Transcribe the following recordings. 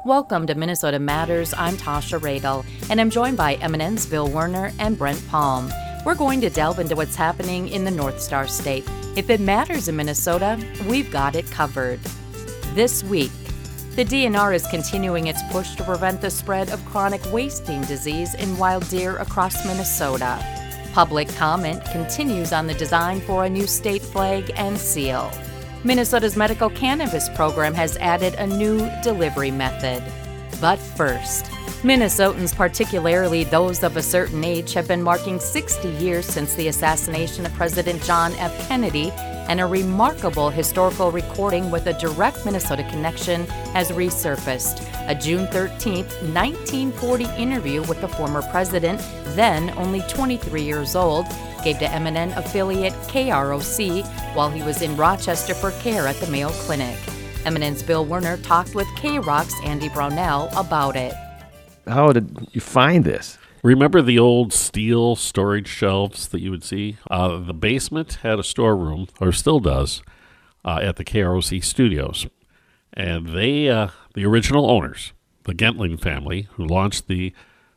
Welcome to Minnesota Matters. I'm Tasha Radel, and I'm joined by MNN's Bill Werner and Brent Palm. We're going to delve into what's happening in the North Star State. If it matters in Minnesota, we've got it covered. This week, the DNR is continuing its push to prevent the spread of chronic wasting disease in wild deer across Minnesota. Public comment continues on the design for a new state flag and seal. Minnesota's medical cannabis program has added a new delivery method. But first, Minnesotans, particularly those of a certain age, have been marking 60 years since the assassination of President John F. Kennedy, and a remarkable historical recording with a direct Minnesota connection has resurfaced. A June 13, 1940 interview with the former president, then only 23 years old, gave to MNN affiliate KROC while he was in Rochester for care at the Mayo Clinic. MNN's Bill Werner talked with KROC's Andy Brownell about it. How did you find this? Remember the old steel storage shelves that you would see? The basement had a storeroom, or still does, at the KROC studios. And they, the original owners, the Gentling family, who launched the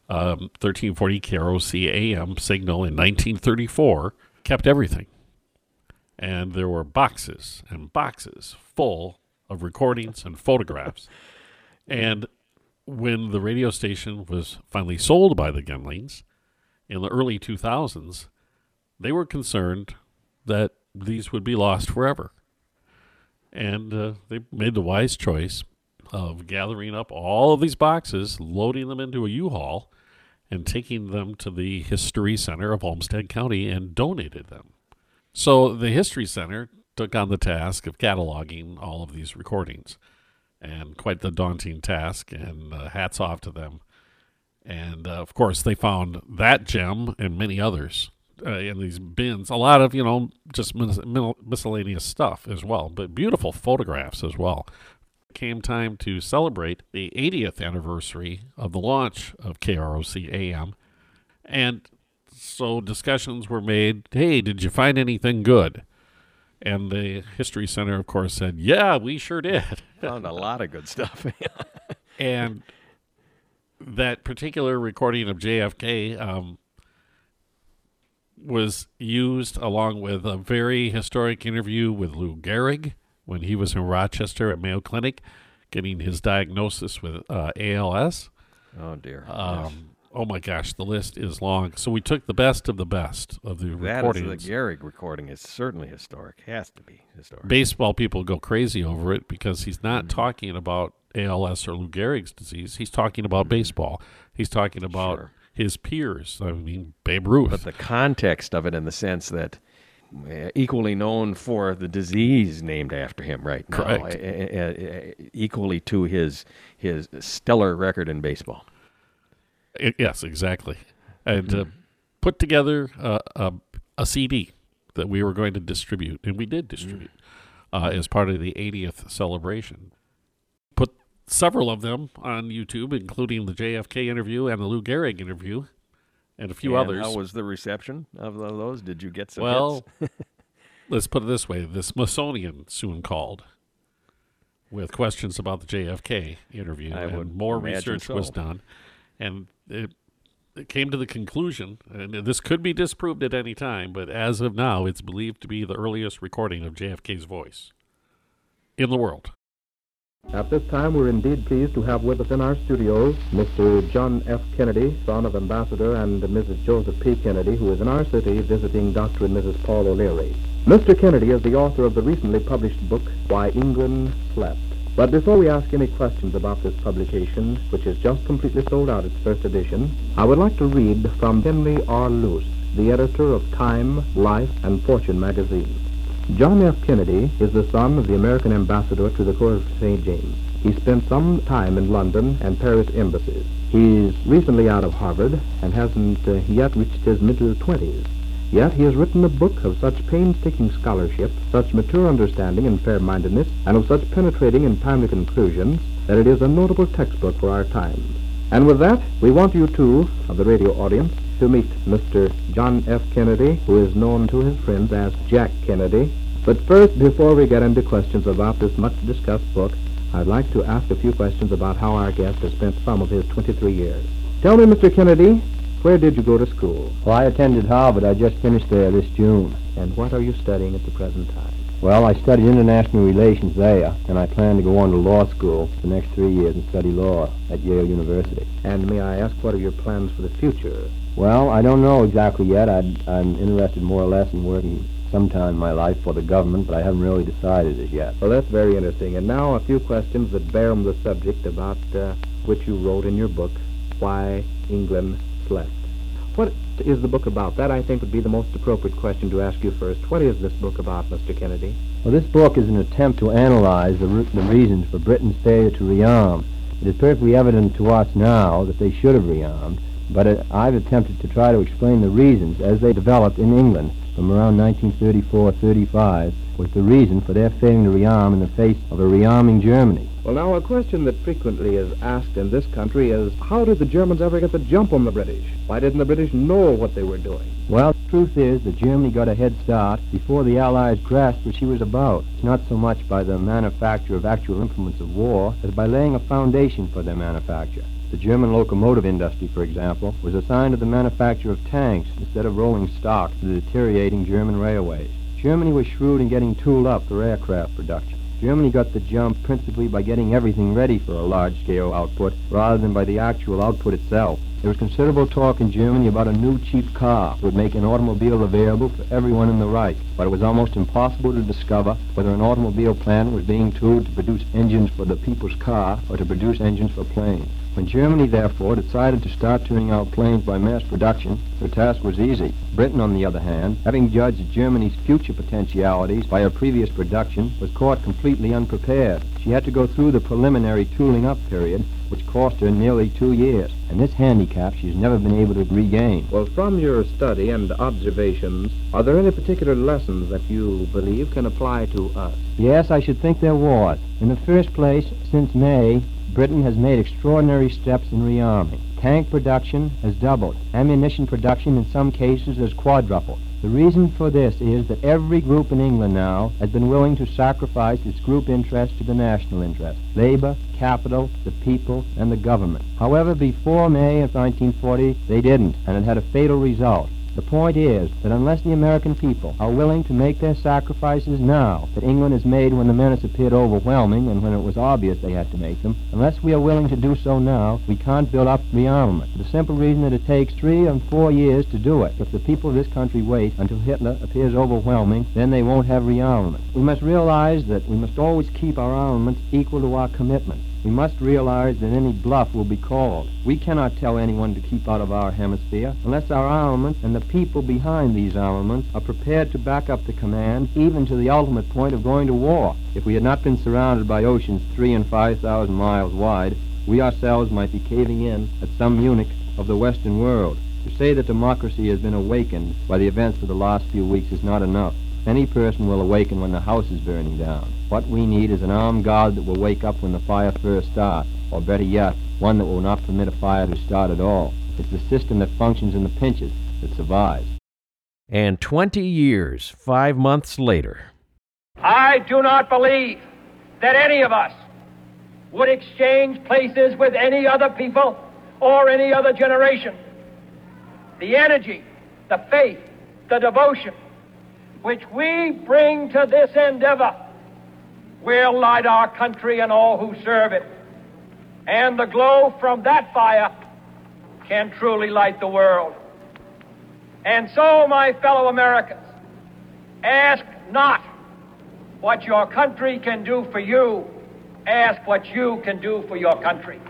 1340 KROC AM signal in 1934, kept everything. And there were boxes and boxes full of recordings and photographs. And when the radio station was finally sold by the Gentlings in the early 2000s, they were concerned that these would be lost forever. And they made the wise choice of gathering up all of these boxes, loading them into a U-Haul, and taking them to the History Center of Olmsted County and donated them. So the History Center took on the task of cataloging all of these recordings. And quite the daunting task, and hats off to them. And, of course, they found that gem and many others in these bins. A lot of, just miscellaneous stuff as well, but beautiful photographs as well. It came time to celebrate the 80th anniversary of the launch of KROC AM. And so discussions were made, hey, did you find anything good? And the History Center, of course, said, yeah, we sure did. Found a lot of good stuff. And that particular recording of JFK was used along with a very historic interview with Lou Gehrig when he was in Rochester at Mayo Clinic getting his diagnosis with ALS. Oh, dear. Oh, my gosh, the list is long. So we took the best of the recordings. That is the Gehrig recording is certainly historic. Has to be historic. Baseball people go crazy over it because he's not talking about ALS or Lou Gehrig's disease. He's talking about baseball. He's talking about his peers. I mean, Babe Ruth. But the context of it in the sense that equally known for the disease named after him right now. Correct. Equally to his stellar record in baseball. Yes, exactly. And put together a CD that we were going to distribute, and we did distribute as part of the 80th celebration. Put several of them on YouTube, including the JFK interview and the Lou Gehrig interview, and a few others. How was the reception of those? Did you get some hits? Let's put it this way. The Smithsonian soon called with questions about the JFK interview, and more research was done. And it came to the conclusion, and this could be disproved at any time, but as of now, it's believed to be the earliest recording of JFK's voice in the world. At this time, we're indeed pleased to have with us in our studios Mr. John F. Kennedy, son of Ambassador and Mrs. Joseph P. Kennedy, who is in our city visiting Dr. and Mrs. Paul O'Leary. Mr. Kennedy is the author of the recently published book, Why England Slept. But before we ask any questions about this publication, which has just completely sold out its first edition, I would like to read from Henry R. Luce, the editor of Time, Life, and Fortune magazines. John F. Kennedy is the son of the American ambassador to the court of St. James. He spent some time in London and Paris embassies. He's recently out of Harvard and hasn't yet reached his middle-20s. Yet he has written a book of such painstaking scholarship, such mature understanding and fair-mindedness, and of such penetrating and timely conclusions that it is a notable textbook for our times. And with that, we want you too, of the radio audience, to meet Mr. John F. Kennedy, who is known to his friends as Jack Kennedy. But first, before we get into questions about this much-discussed book, I'd like to ask a few questions about how our guest has spent some of his 23 years. Tell me, Mr. Kennedy, where did you go to school? Well, I attended Harvard. I just finished there this June. And what are you studying at the present time? Well, I studied international relations there, and I plan to go on to law school the next 3 years and study law at Yale University. And may I ask, what are your plans for the future? Well, I don't know exactly yet. I'm interested more or less in working sometime in my life for the government, but I haven't really decided as yet. Well, that's very interesting. And now a few questions that bear on the subject about which you wrote in your book, Why England Slept. What is the book about? That, I think, would be the most appropriate question to ask you first. What is this book about, Mr. Kennedy? Well, this book is an attempt to analyze the reasons for Britain's failure to rearm. It is perfectly evident to us now that they should have rearmed, but I've attempted to try to explain the reasons as they developed in England from around 1934-35 was the reason for their failing to rearm in the face of a rearming Germany. Well, now, a question that frequently is asked in this country is, how did the Germans ever get the jump on the British? Why didn't the British know what they were doing? Well, the truth is that Germany got a head start before the Allies grasped what she was about. It's not so much by the manufacture of actual implements of war as by laying a foundation for their manufacture. The German locomotive industry, for example, was assigned to the manufacture of tanks instead of rolling stock to the deteriorating German railways. Germany was shrewd in getting tooled up for aircraft production. Germany got the jump principally by getting everything ready for a large-scale output rather than by the actual output itself. There was considerable talk in Germany about a new cheap car that would make an automobile available for everyone in the Reich, but it was almost impossible to discover whether an automobile plant was being tooled to produce engines for the people's car or to produce engines for planes. When Germany, therefore, decided to start turning out planes by mass production, her task was easy. Britain, on the other hand, having judged Germany's future potentialities by her previous production, was caught completely unprepared. She had to go through the preliminary tooling-up period, which cost her nearly 2 years, and this handicap she's never been able to regain. Well, from your study and observations, are there any particular lessons that you believe can apply to us? Yes, I should think there was. In the first place, since May, Britain has made extraordinary steps in rearming. Tank production has doubled. Ammunition production in some cases has quadrupled. The reason for this is that every group in England now has been willing to sacrifice its group interest to the national interest. Labor, capital, the people, and the government. However, before May of 1940, they didn't, and it had a fatal result. The point is that unless the American people are willing to make their sacrifices now that England has made when the menace appeared overwhelming and when it was obvious they had to make them, unless we are willing to do so now, we can't build up rearmament. For the simple reason that it takes 3 and 4 years to do it. If the people of this country wait until Hitler appears overwhelming, then they won't have rearmament. We must realize that we must always keep our armaments equal to our commitment. We must realize that any bluff will be called. We cannot tell anyone to keep out of our hemisphere unless our armaments and the people behind these armaments are prepared to back up the command even to the ultimate point of going to war. If we had not been surrounded by oceans 3,000 and 5,000 miles wide, we ourselves might be caving in at some Munich of the Western world. To say that democracy has been awakened by the events of the last few weeks is not enough. Any person will awaken when the house is burning down. What we need is an armed guard that will wake up when the fire first starts, or better yet, one that will not permit a fire to start at all. It's the system that functions in the pinches that survives. And 20 years, 5 months later. I do not believe that any of us would exchange places with any other people or any other generation. The energy, the faith, the devotion which we bring to this endeavor will light our country and all who serve it. And the glow from that fire can truly light the world. And so, my fellow Americans, ask not what your country can do for you, ask what you can do for your country.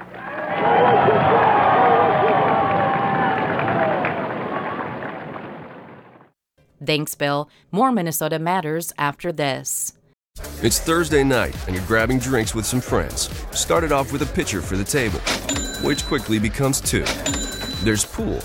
Thanks, Bill. More Minnesota Matters after this. It's Thursday night, and you're grabbing drinks with some friends. Started off with a pitcher for the table, which quickly becomes 2. There's pool.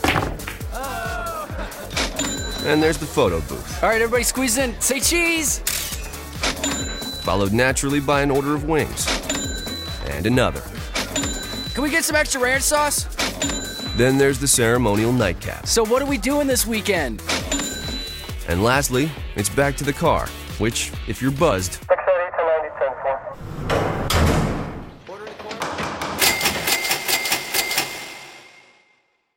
And there's the photo booth. All right, everybody squeeze in. Say cheese! Followed naturally by an order of wings. And another. Can we get some extra ranch sauce? Then there's the ceremonial nightcap. So what are we doing this weekend? And lastly, it's back to the car, which, if you're buzzed,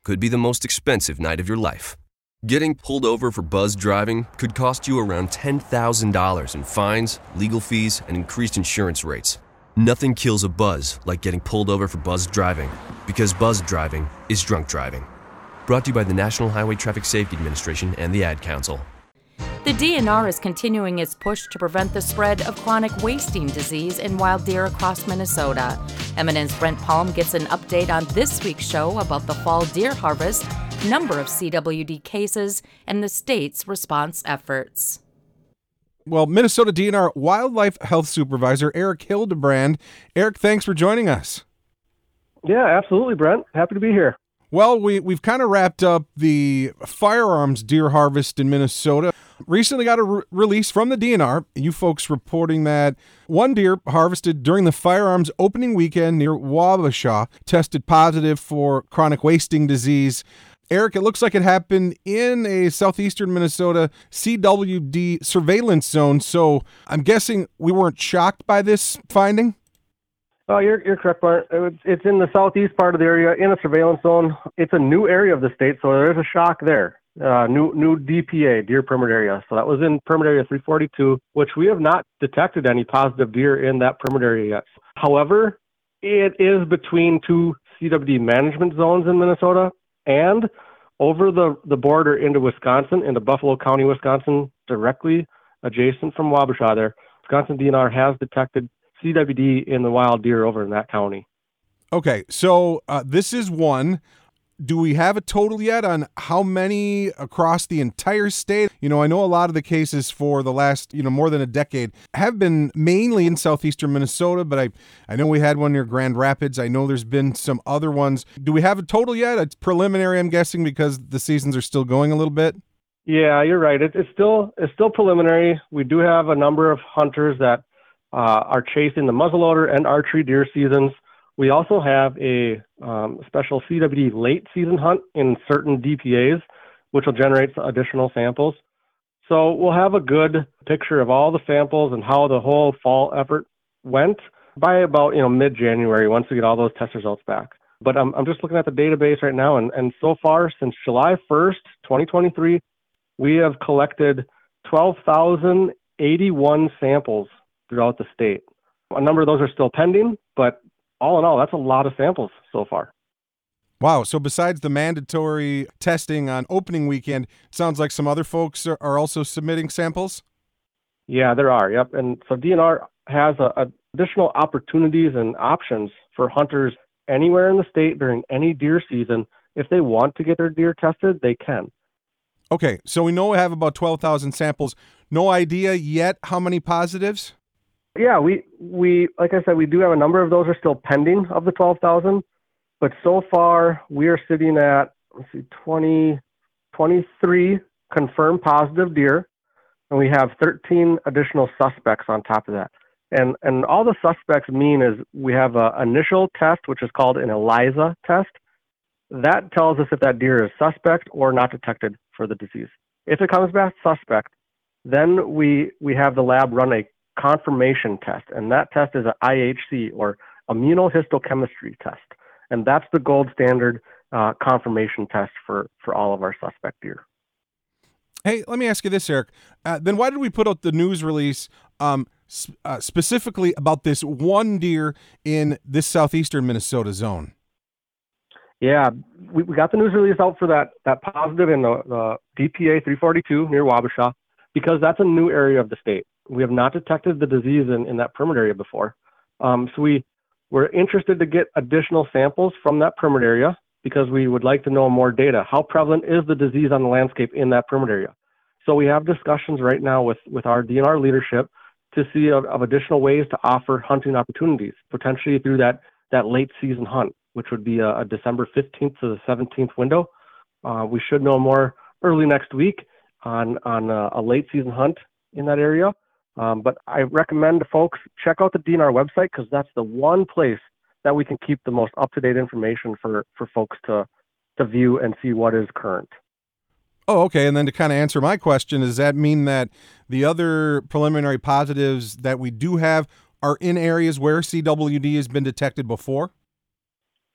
could be the most expensive night of your life. Getting pulled over for buzz driving could cost you around $10,000 in fines, legal fees, and increased insurance rates. Nothing kills a buzz like getting pulled over for buzz driving, because buzz driving is drunk driving. Brought to you by the National Highway Traffic Safety Administration and the Ad Council. The DNR is continuing its push to prevent the spread of chronic wasting disease in wild deer across Minnesota. MNN's Brent Palm gets an update on this week's show about the fall deer harvest, number of CWD cases, and the state's response efforts. Well, Minnesota DNR Wildlife Health Supervisor Eric Hildebrand. Eric, thanks for joining us. Yeah, absolutely, Brent. Happy to be here. Well, we've kind of wrapped up the firearms deer harvest in Minnesota. Recently got a release from the DNR, you folks reporting that one deer harvested during the firearms opening weekend near Wabasha tested positive for chronic wasting disease. Eric, it looks like it happened in a southeastern Minnesota CWD surveillance zone, so I'm guessing we weren't shocked by this finding? Oh, you're correct, Bart. It's in the southeast part of the area, in a surveillance zone. It's a new area of the state, so there's a shock there. New DPA, deer permit area. So that was in permit area 342, which we have not detected any positive deer in that permit area yet. However, it is between two CWD management zones in Minnesota and over the border into Wisconsin, into Buffalo County, Wisconsin, directly adjacent from Wabasha there. Wisconsin DNR has detected CWD in the wild deer over in that county. Okay, so this is one. Do we have a total yet on how many across the entire state? You know, I know a lot of the cases for the last, more than a decade have been mainly in southeastern Minnesota, but I know we had one near Grand Rapids. I know there's been some other ones. Do we have a total yet? It's preliminary, I'm guessing, because the seasons are still going a little bit. Yeah, you're right. It's still preliminary. We do have a number of hunters that are chasing the muzzleloader and archery deer seasons. We also have a special CWD late season hunt in certain DPAs, which will generate additional samples. So we'll have a good picture of all the samples and how the whole fall effort went by about mid-January once we get all those test results back. But I'm just looking at the database right now, and so far since July 1st, 2023, we have collected 12,081 samples throughout the state. A number of those are still pending, but all in all, that's a lot of samples so far. Wow. So besides the mandatory testing on opening weekend, it sounds like some other folks are also submitting samples? Yeah, there are. Yep. And so DNR has additional opportunities and options for hunters anywhere in the state during any deer season. If they want to get their deer tested, they can. Okay. So we know we have about 12,000 samples. No idea yet how many positives? Yeah, we like I said, we do have a number of those are still pending of the 12,000, but so far we are sitting at 23 confirmed positive deer, and we have 13 additional suspects on top of that. And all the suspects mean is we have an initial test, which is called an ELISA test. That tells us if that deer is suspect or not detected for the disease. If it comes back suspect, then we have the lab run a confirmation test, and that test is an IHC, or immunohistochemistry test, and that's the gold standard confirmation test for all of our suspect deer. Hey, let me ask you this, Eric. Then why did we put out the news release specifically about this one deer in this southeastern Minnesota zone? Yeah, we got the news release out for that positive in the DPA 342 near Wabasha, because that's a new area of the state. We have not detected the disease in that permit area before. So we're interested to get additional samples from that permit area because we would like to know more data. How prevalent is the disease on the landscape in that permit area? So we have discussions right now with our DNR leadership to see of additional ways to offer hunting opportunities, potentially through that late season hunt, which would be a December 15th to the 17th window. We should know more early next week on a late season hunt in that area. But I recommend folks check out the DNR website, because that's the one place that we can keep the most up-to-date information for folks to view and see what is current. Oh, okay. And then to kind of answer my question, does that mean that the other preliminary positives that we do have are in areas where CWD has been detected before?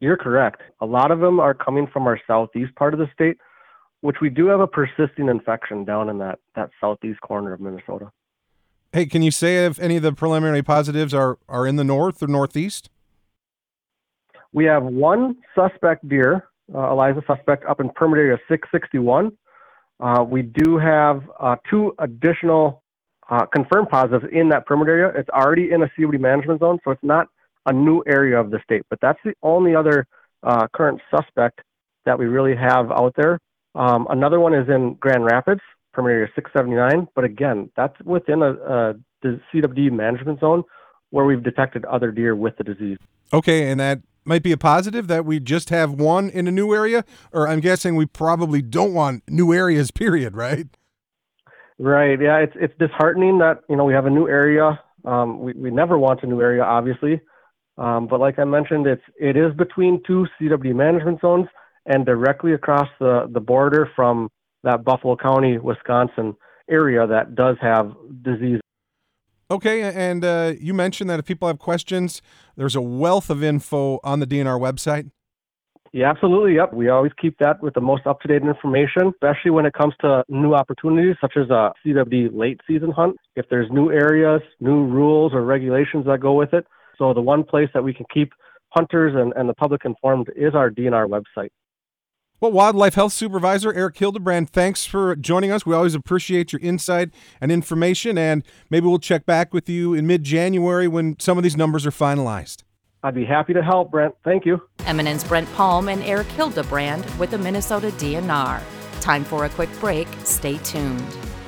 You're correct. A lot of them are coming from our southeast part of the state, which we do have a persisting infection down in that southeast corner of Minnesota. Hey, can you say if any of the preliminary positives are in the north or northeast? We have one suspect deer, ELISA suspect, up in permit area 661. We do have 2 additional confirmed positives in that permit area. It's already in a COD management zone, so it's not a new area of the state. But that's the only other current suspect that we really have out there. Another one is in Grand Rapids, permit area 679. But again, that's within the CWD management zone where we've detected other deer with the disease. Okay, and that might be a positive that we just have one in a new area? Or I'm guessing we probably don't want new areas, period, right? Right. Yeah, it's disheartening that, we have a new area. We never want a new area, obviously. But like I mentioned, it is between 2 CWD management zones and directly across the border from that Buffalo County, Wisconsin area that does have disease. Okay, and you mentioned that if people have questions, there's a wealth of info on the DNR website. Yeah, absolutely. Yep. We always keep that with the most up-to-date information, especially when it comes to new opportunities such as a CWD late season hunt. If there's new areas, new rules or regulations that go with it. So the one place that we can keep hunters and the public informed is our DNR website. Well, Wildlife Health Supervisor Eric Hildebrand, thanks for joining us. We always appreciate your insight and information, and maybe we'll check back with you in mid-January when some of these numbers are finalized. I'd be happy to help, Brent. Thank you. Eminence Brent Palm and Eric Hildebrand with the Minnesota DNR. Time for a quick break. Stay tuned.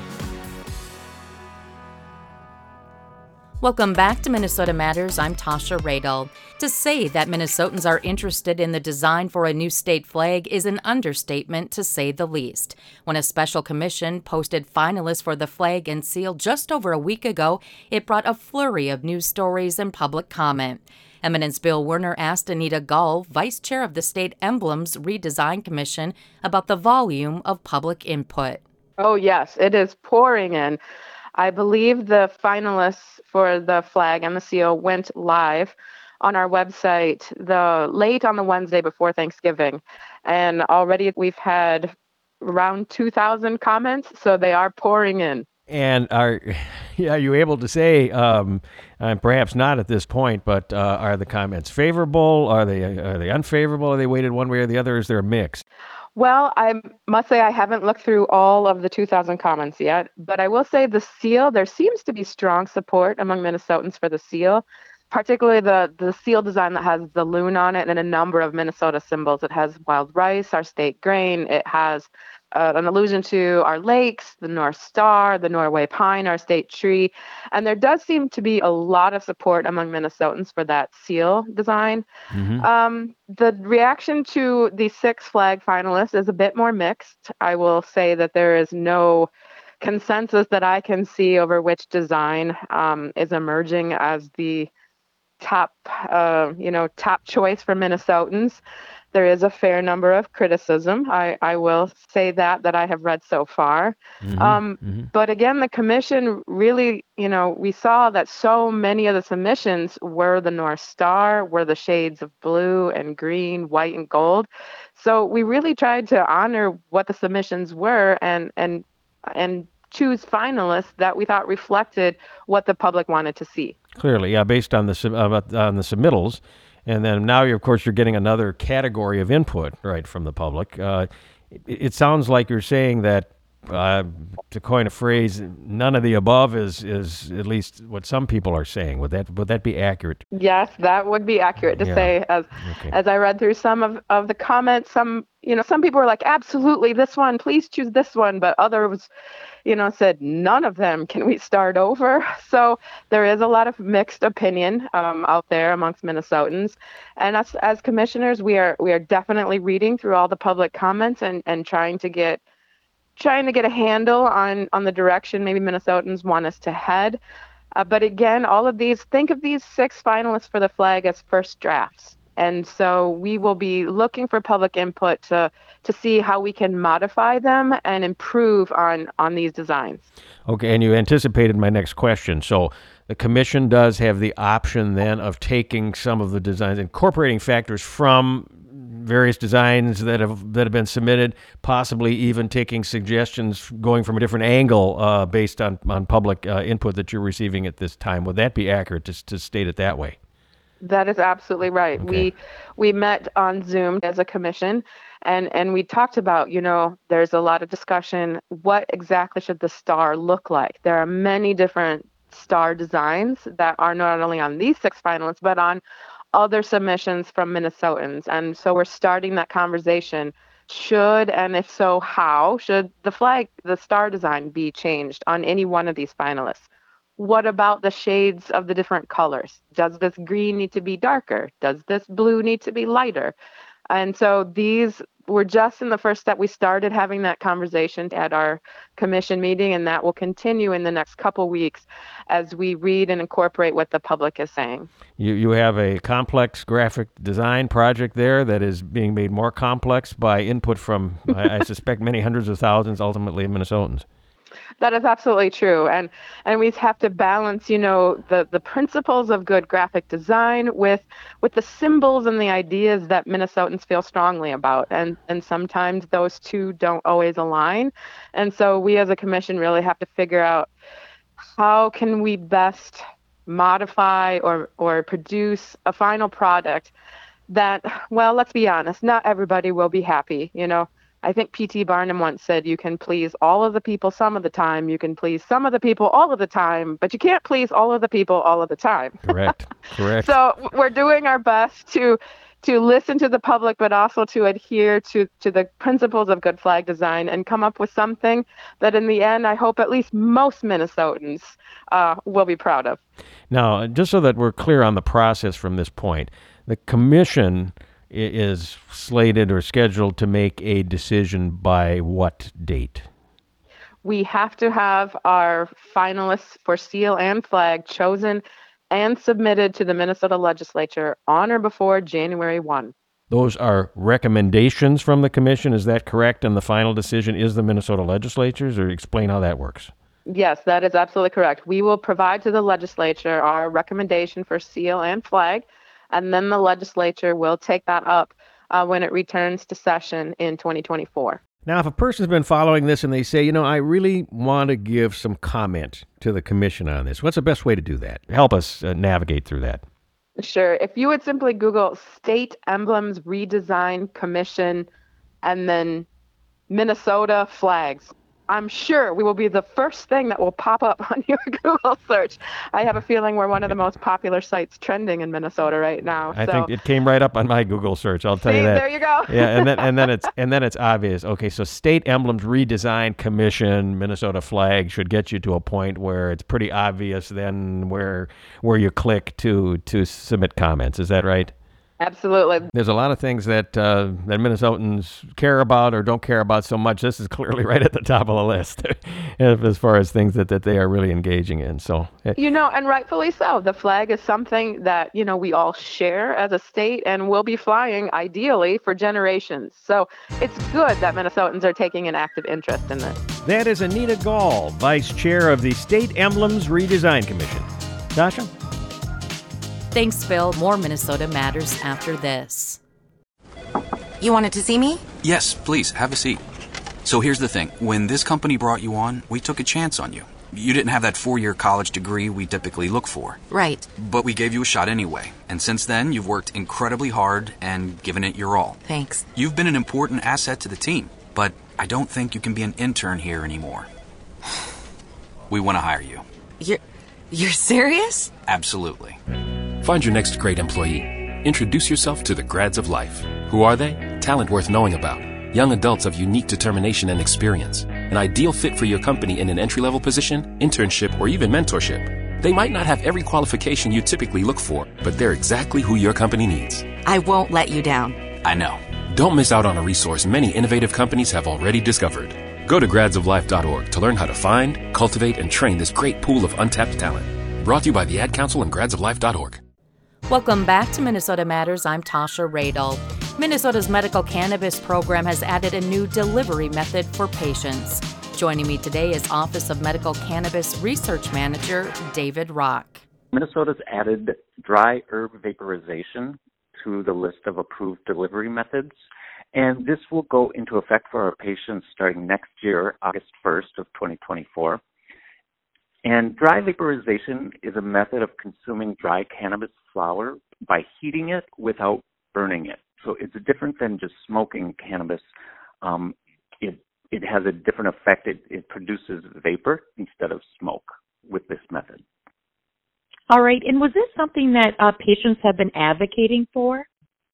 Welcome back to Minnesota Matters. I'm Tasha Radel. To say that Minnesotans are interested in the design for a new state flag is an understatement, to say the least. When a special commission posted finalists for the flag and seal just over a week ago, it brought a flurry of news stories and public comment. Eminence Bill Werner asked Anita Gull, vice chair of the State Emblems Redesign Commission, about the volume of public input. Oh, yes, it is pouring in. I believe the finalists for the flag and the seal went live on our website late on the Wednesday before Thanksgiving. And already we've had around 2,000 comments, so they are pouring in. And are you able to say, perhaps not at this point, but are the comments favorable? Are they unfavorable? Are they weighted one way or the other? Is there a mix? Well, I must say I haven't looked through all of the 2,000 comments yet, but I will say the seal, there seems to be strong support among Minnesotans for the seal, particularly the seal design that has the loon on it and a number of Minnesota symbols. It has wild rice, our state grain. It has an allusion to our lakes, the North Star, the Norway pine, our state tree. And there does seem to be a lot of support among Minnesotans for that seal design. Mm-hmm. The reaction to the 6 flag finalists is a bit more mixed. I will say that there is no consensus that I can see over which design is emerging as the top choice for Minnesotans. There is a fair number of criticism. I will say that I have read so far. But again, the commission really, we saw that so many of the submissions were the North Star, were the shades of blue and green, white and gold. So we really tried to honor what the submissions were and choose finalists that we thought reflected what the public wanted to see. Clearly, yeah, based on the submittals. And then now, of course, you're getting another category of input, right, from the public. It sounds like you're saying that, to coin a phrase, none of the above is at least what some people are saying. Would that be accurate? Yes, that would be accurate to say. As I read through some of the comments, some people were like, absolutely, this one, please choose this one. But others, said, none of them. Can we start over? So there is a lot of mixed opinion out there amongst Minnesotans. And us as commissioners, we are definitely reading through all the public comments and trying to get a handle on the direction maybe Minnesotans want us to head. But again, think of these 6 finalists for the flag as first drafts. And so we will be looking for public input to see how we can modify them and improve on these designs. Okay, and you anticipated my next question. So the commission does have the option then of taking some of the designs, incorporating factors from various designs that have been submitted, possibly even taking suggestions going from a different angle based on public input that you're receiving at this time. Would that be accurate to state it that way? That is absolutely right. Okay. We met on Zoom as a commission, and we talked about, there's a lot of discussion. What exactly should the star look like? There are many different star designs that are not only on these 6 finalists, but on other submissions from Minnesotans. And so we're starting that conversation. Should, and if so, how should the star design be changed on any one of these finalists? What about the shades of the different colors? Does this green need to be darker? Does this blue need to be lighter? And so these were just in the first step. We started having that conversation at our commission meeting, and that will continue in the next couple weeks as we read and incorporate what the public is saying. You have a complex graphic design project there that is being made more complex by input from, I suspect, many hundreds of thousands, ultimately, of Minnesotans. That is absolutely true. And we have to balance, the principles of good graphic design with the symbols and the ideas that Minnesotans feel strongly about. And sometimes those two don't always align. And so we as a commission really have to figure out how can we best modify or produce a final product that, well, let's be honest, not everybody will be happy, I think P.T. Barnum once said, you can please all of the people some of the time, you can please some of the people all of the time, but you can't please all of the people all of the time. Correct. So we're doing our best to listen to the public, but also to adhere to the principles of good flag design and come up with something that in the end, I hope at least most Minnesotans will be proud of. Now, just so that we're clear on the process from this point, the commission is slated or scheduled to make a decision by what date? We have to have our finalists for seal and flag chosen and submitted to the Minnesota legislature on or before January 1. Those are recommendations from the commission, is that correct? And the final decision is the Minnesota legislature's, or explain how that works? Yes, that is absolutely correct. We will provide to the legislature our recommendation for seal and flag, and then the legislature will take that up when it returns to session in 2024. Now, if a person's been following this and they say, I really want to give some comment to the commission on this, what's the best way to do that? Help us navigate through that. Sure. If you would simply Google State Emblems Redesign Commission and then Minnesota flags, I'm sure we will be the first thing that will pop up on your Google search. I have a feeling we're one of the most popular sites trending in Minnesota right now. I think it came right up on my Google search. I'll tell you that. There you go. Yeah, and then it's obvious. Okay, so State Emblems Redesign Commission, Minnesota flag should get you to a point where it's pretty obvious then where you click to submit comments. Is that right? Absolutely. There's a lot of things that Minnesotans care about or don't care about so much. This is clearly right at the top of the list as far as things that they are really engaging in. So, and rightfully so. The flag is something that, we all share as a state and will be flying ideally for generations. So it's good that Minnesotans are taking an active interest in this. That is Anita Gall, Vice Chair of the State Emblems Redesign Commission. Tasha? Thanks, Phil. More Minnesota Matters after this. You wanted to see me? Yes, please, have a seat. So here's the thing. When this company brought you on, we took a chance on you. You didn't have that 4-year college degree we typically look for. Right. But we gave you a shot anyway. And since then, you've worked incredibly hard and given it your all. Thanks. You've been an important asset to the team, but I don't think you can be an intern here anymore. We want to hire you. You're serious? Absolutely. Find your next great employee. Introduce yourself to the Grads of Life. Who are they? Talent worth knowing about. Young adults of unique determination and experience. An ideal fit for your company in an entry-level position, internship, or even mentorship. They might not have every qualification you typically look for, but they're exactly who your company needs. I won't let you down. I know. Don't miss out on a resource many innovative companies have already discovered. Go to gradsoflife.org to learn how to find, cultivate, and train this great pool of untapped talent. Brought to you by the Ad Council and gradsoflife.org. Welcome back to Minnesota Matters. I'm Tasha Radel. Minnesota's medical cannabis program has added a new delivery method for patients. Joining me today is Office of Medical Cannabis Research Manager David Rock. Minnesota's added dry herb vaporization to the list of approved delivery methods, and this will go into effect for our patients starting next year, August 1st of 2024. And dry vaporization is a method of consuming dry cannabis flower by heating it without burning it. So it's different than just smoking cannabis. It has a different effect. It produces vapor instead of smoke with this method. All right. And was this something that patients have been advocating for?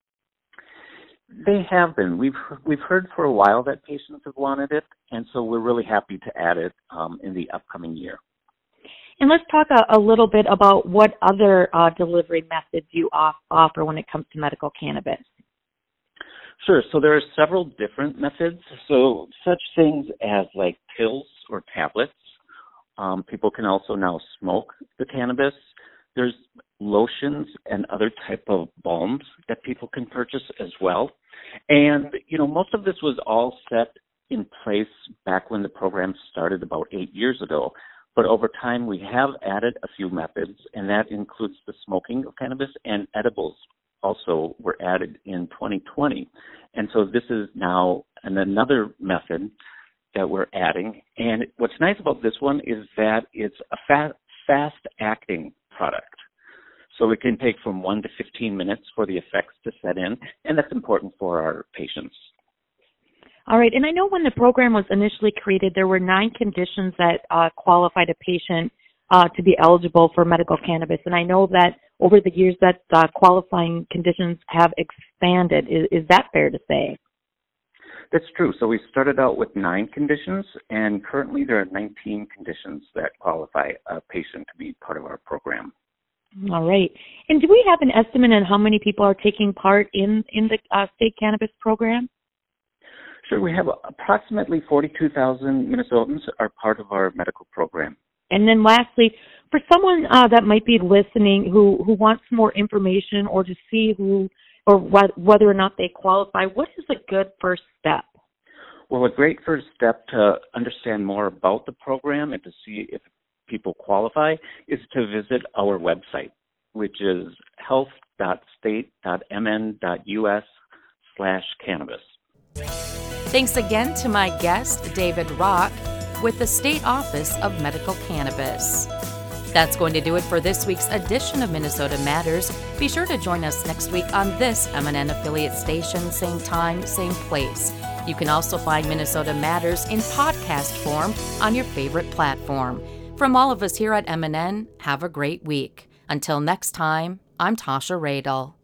They have been. We've heard for a while that patients have wanted it, and so we're really happy to add it in the upcoming year. And let's talk a little bit about what other delivery methods you offer when it comes to medical cannabis. Sure. So there are several different methods. So such things as like pills or tablets. People can also now smoke the cannabis. There's lotions and other type of balms that people can purchase as well. And, most of this was all set in place back when the program started about 8 years ago. But over time, we have added a few methods, and that includes the smoking of cannabis, and edibles also were added in 2020. And so this is now another method that we're adding. And what's nice about this one is that it's a fast-acting product. So it can take from 1 to 15 minutes for the effects to set in, and that's important for our patients. All right. And I know when the program was initially created, there were 9 conditions that qualified a patient to be eligible for medical cannabis. And I know that over the years that qualifying conditions have expanded. Is that fair to say? That's true. So we started out with 9 conditions, and currently there are 19 conditions that qualify a patient to be part of our program. All right. And do we have an estimate on how many people are taking part in the state cannabis program? Sure. We have approximately 42,000 Minnesotans are part of our medical program. And then lastly, for someone that might be listening who wants more information or to see whether or not they qualify, what is a good first step? Well, a great first step to understand more about the program and to see if people qualify is to visit our website, which is health.state.mn.us/cannabis. Thanks again to my guest, David Rock, with the State Office of Medical Cannabis. That's going to do it for this week's edition of Minnesota Matters. Be sure to join us next week on this MNN affiliate station, same time, same place. You can also find Minnesota Matters in podcast form on your favorite platform. From all of us here at MNN, have a great week. Until next time, I'm Tasha Radel.